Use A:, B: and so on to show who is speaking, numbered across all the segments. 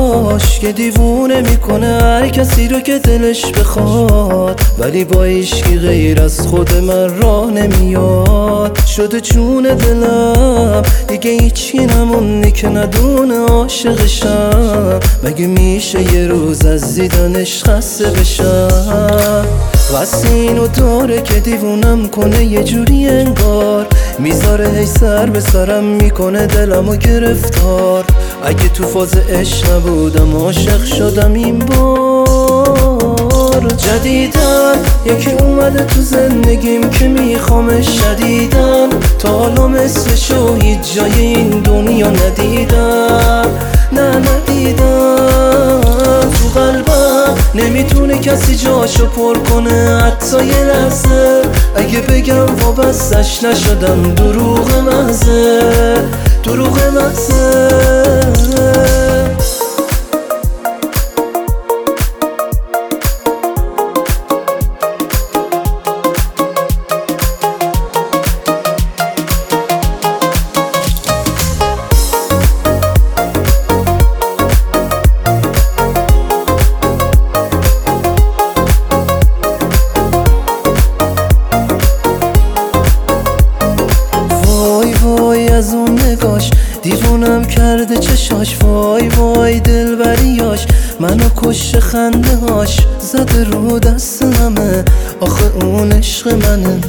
A: عشقاش که دیوونه میکنه هر کسی رو که دلش بخواد، ولی با عشقی غیر از خود من راه نمیاد. شده جون دلم دیگه هیچی نمونده که ندونه عاشقشم. مگه میشه یه روز از دیدنش خسته بشم؟ واسه اینو داره که دیوونم کنه یه جوری انگار، میذاره هی سر به سرم میکنه دلمو گرفتار. اگه تو فاز عشق نبودم عاشق شدم این بار. جدیدن یکی اومده تو زندگیم که میخوامش شدیدن، تا حالا مثلشو هیچ جای این دنیا ندیدم. نه ندیدم. تو قلبم نمیتونه کسی جاشو پر کنه حتی یه لحظه. اگه بگم وابستش نشدم دروغ محضه، دروغ محضه. از اون نگاش دیوونم کرده چشاش، وای وای دلبریاش منو کشته خنده هاش، زده رو دست همه آخه اون عشق منه.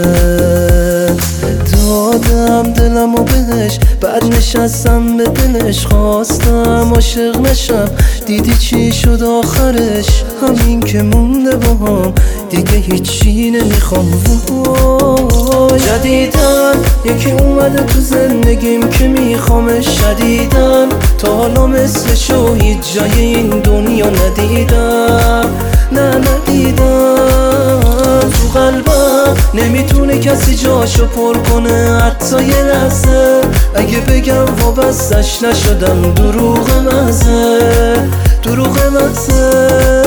A: دادم دلمو بهش بعد نشستم به دلش، خواستم عاشق نشم دیدی چی شد آخرش؟ همین که مونده باهام دیگه هیچی نمیخوام. جدیدن یکی اومده تو زندگیم که میخوامش شدیدن، تا حالا مثلشو هیچ جای این دنیا ندیدم. نه ندیدم. تو قلبم نمیتونه کسی جاشو پر کنه حتی یه لحظه. اگه بگم وابستش نشدم دروغ محضه، دروغ محضه.